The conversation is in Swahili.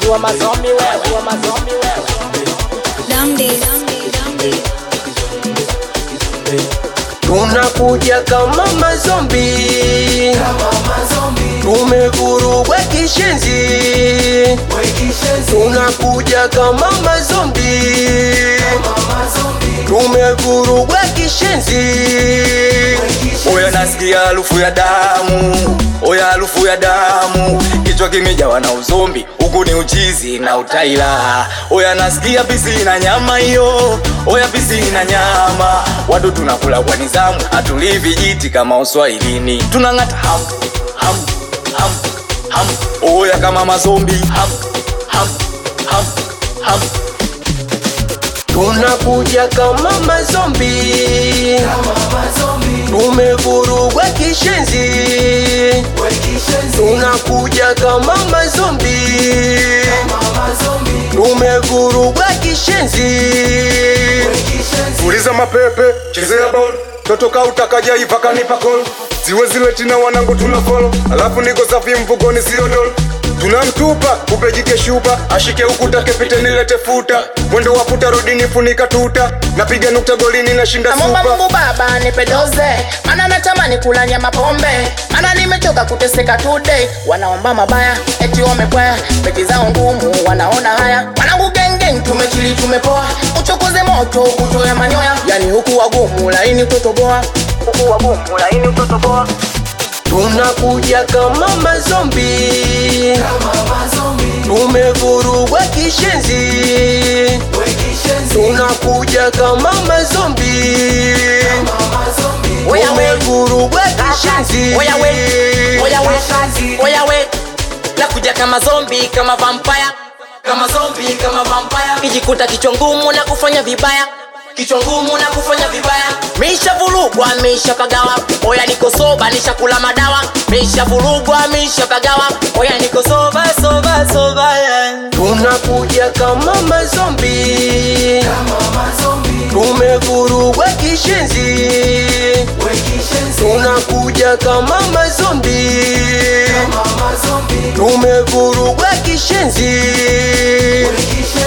wa mazombi wewe, wa mazombi wewe. Tunakuja kama mazombi, tumevurugwa kishenzi. Tunakuja kama mazombi, tumevurugwa kishenzi. Oya nasikia harufu ya damu, oya harufu ya damu. Kichwa kimejawa na uzombi, huku ni uchizi na utaila. Oya nasikia pisi na nyama hiyo, oya pisi na nyama. Watu tunakula kwa nizamu, hatulivi jiti kama Uswahilini. Tunangata ham, ham, ham, ham. Oya kama mazombi ham, ham, ham, ham. Tunakuja kama mazombi, tumevurugwa kishenzi. Tunakuja kama mazombi, tumevurugwa kishenzi. Uliza mapepe, chezea ball. Totoka utakaja ipaka nipa call. Ziwe zile tina wanangu tunafolo. Alafu niko safi mfukoni sio doll. Tunamtupa, upejike shupa. Ashike ukuta kepite nilete futa. Mwendo wa puta rudi nifunika tuta. Napiga nukta golini na shinda super. Namomba Mungu baba nipedoze, mana natamani kula nyama pombe, mana nimechoka kuteseka today. Wanaomba mabaya, eti wamekwaya, beti zao ngumu wanaona haya. Wanangu geng tumechili tumepoa, uchokoze moto kutoya manyoya. Yani huku wagumu laini utotoboa, huku wagumu laini utotoboa. Tunakuja kama mazombi, tumevurugwa kishenzi. Tunakuja kama mazombi, tumevurugwa kishenzi. Oya we, nakuja kama zombi, kama vampire. Kama zombi, kama vampire. Kijikuta kichwa ngumu na kufanya vibaya, kichwa ngumu na kufanya vibaya. Misha vurugwa, misha pagawa. Oya niko soba, nisha kula madawa. Misha vurugwa, misha pagawa. Oya niko soba, yeah. Tunakuja kama mazombi, tumevurugwa kishenzi. Tunakuja kama mazombi, tumevurugwa kishenzi.